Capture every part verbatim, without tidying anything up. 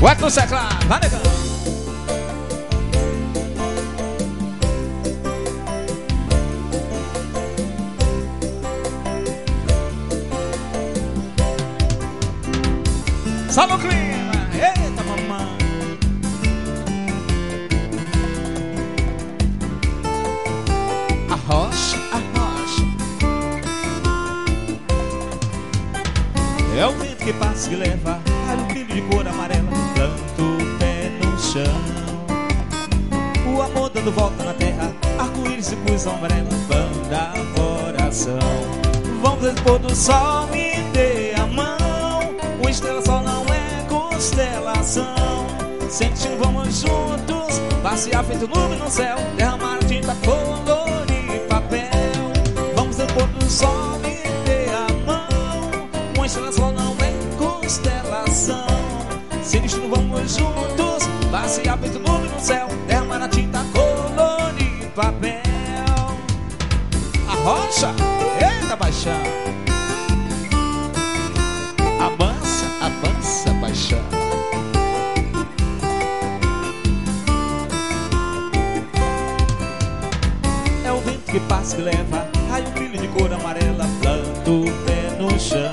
Bota no teclado, vai negão. Só no clima, eita mamãe. Arrocha, arrocha. É o vento que passa e leva alho, brilho de cor amarela, tanto o pé no chão. O amor dando volta na terra, arco-íris e cruz amarela, banda coração. Vamos ver o pôr do sol, me dê a mão. Uma estrela só não é constelação. Sentindo vamos juntos, passear feito nuvem no céu, derramar tinta, colorir papel. Vamos ver o pôr do sol, me dê a mão. Uma estrela só não é constelação. Sentindo vamos juntos, passear feito nuvem no céu, derramar a tinta, colorir papel. Arrocha, eita paixão. Avança, avança, paixão. É o vento que passa e leva raio, brilho de cor amarela, planta o pé no chão.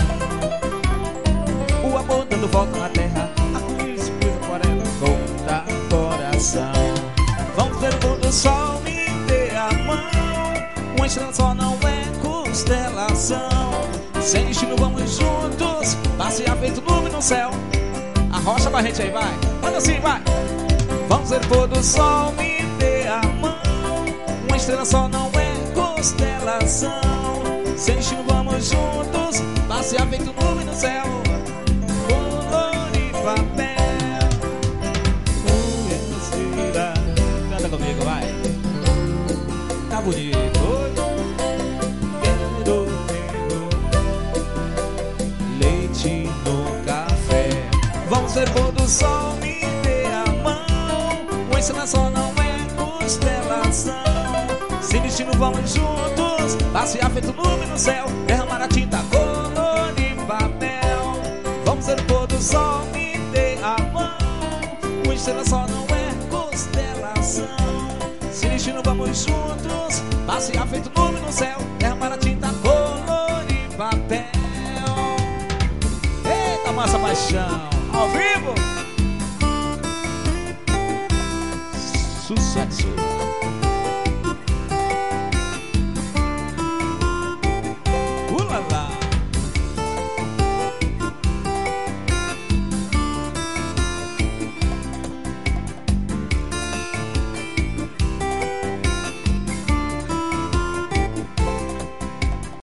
O amor dando volta na terra, arco-íris, cruz aquarela, conta coração. Vamos ver o pôr do sol, me dê a mão. Uma estrela só não é constelação. Sem destino vamos juntos, passear feito nuvem no céu. Arrocha pra gente aí, vai. Manda assim, vai. Vamos ver o pôr do sol, me dê a mão. Uma estrela só não é constelação. Sem destino vamos juntos, passear feito nuvem no céu. Cor e papel. Conhecida. Canta comigo, vai. Tá bonito. Vamos ver pôr do sol, me dê a mão. Uma estrela só não é constelação. Sem destino vamos juntos, passear feito nuvem no céu, derramar a tinta, colorir papel. Vamos ver pôr do sol, me dê a mão. Uma estrela só não é constelação. Sem destino vamos juntos, passear feito nuvem no céu, derramar a tinta, colorir papel. Eita, massa paixão. Ao vivo, sucesso.